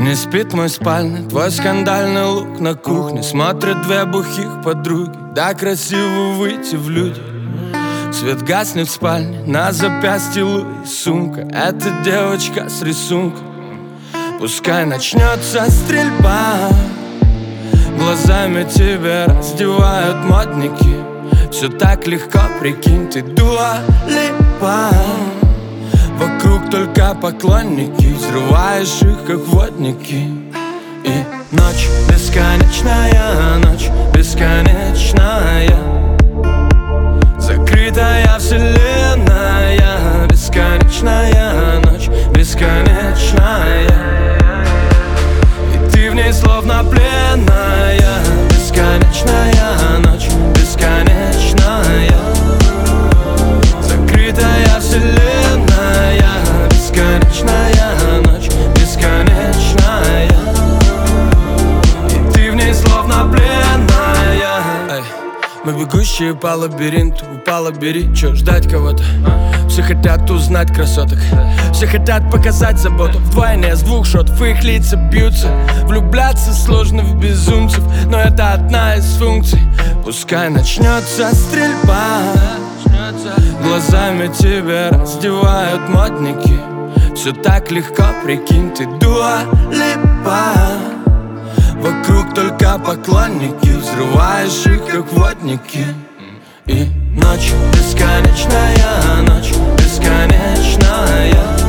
Не спит мой спальный, твой скандальный лук на кухне. Смотрят две бухих подруги, да красиво выйти в люди. Свет гаснет в спальне, на запястье Луи сумка. Это девочка с рисунком. Пускай начнется стрельба, глазами тебя раздевают модники. Все так легко, прикинь, ты Дуа Липа. Вокруг только поклонники, взрываешь их, как водники. И ночь бесконечная, ночь бесконечная, закрытая вселенная, бесконечная ночь, бесконечная. И ты в ней словно пленная, бесконечная ночь, бесконечная, закрытая вселенная, бесконечная ночь, бесконечная. И ты в ней словно пленная. Эй, мы бегущие по лабиринту, упала, бери, чё, ждать кого-то? Все хотят узнать красоток, все хотят показать заботу. Вдвойне с двух шотов их лица бьются. Влюбляться сложно в безумцев, но это одна из функций. Пускай начнется стрельба, глазами тебя раздевают модники. Все так легко, прикинь, ты Дуа Липа. Вокруг только поклонники, взрываешь их, как водники. И ночь бесконечная, ночь бесконечная,